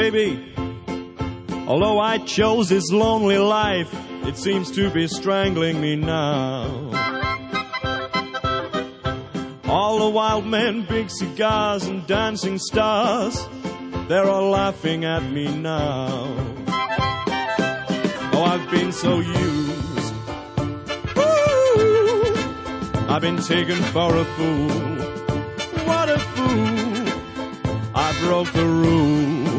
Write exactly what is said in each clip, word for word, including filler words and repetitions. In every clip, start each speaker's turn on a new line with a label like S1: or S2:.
S1: Baby, although I chose this lonely life, it seems to be strangling me now. All the wild men, big cigars and dancing stars, they're all laughing at me now. Oh, I've been so used. Ooh, I've been taken for a fool. What a fool. I broke the rule.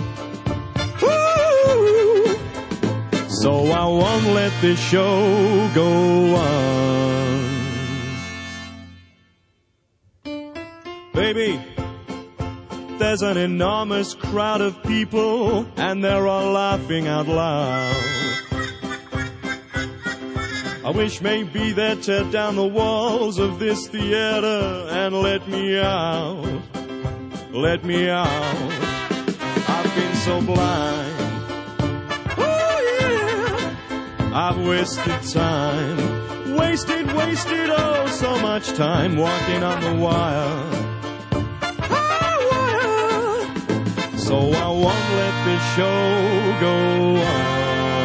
S1: Ooh, so I won't let this show go on. Baby, there's an enormous crowd of people, and they're all laughing out loud. I wish maybe they'd tear down the walls of this theater and let me out, let me out. I've been so blind, oh yeah, I've wasted time, wasted, wasted, oh so much time walking on the wire. So I won't let this show go on.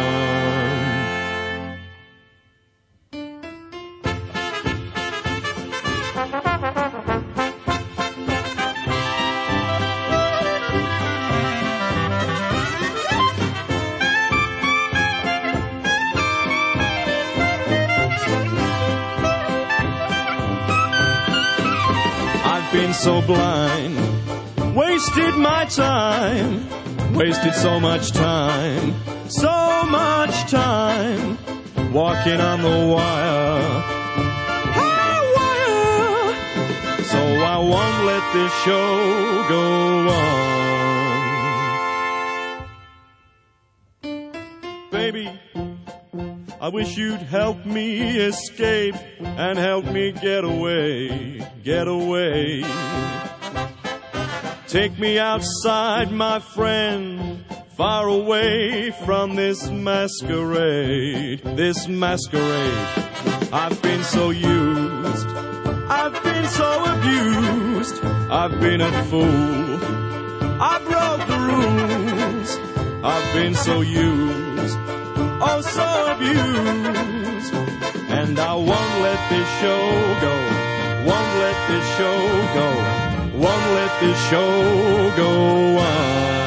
S1: I've been so blind, wasted my time, wasted so much time, so much time, walking on the wire, oh, wire. So I won't let this show go on. Baby, I wish you'd help me escape and help me get away, get away. Take me outside, my friend, far away from this masquerade, this masquerade. I've been so used, I've been so abused, I've been a fool, I broke the rules. I've been so used, oh so abused, and I won't let this show go, won't let this show go. Won't let this show go on.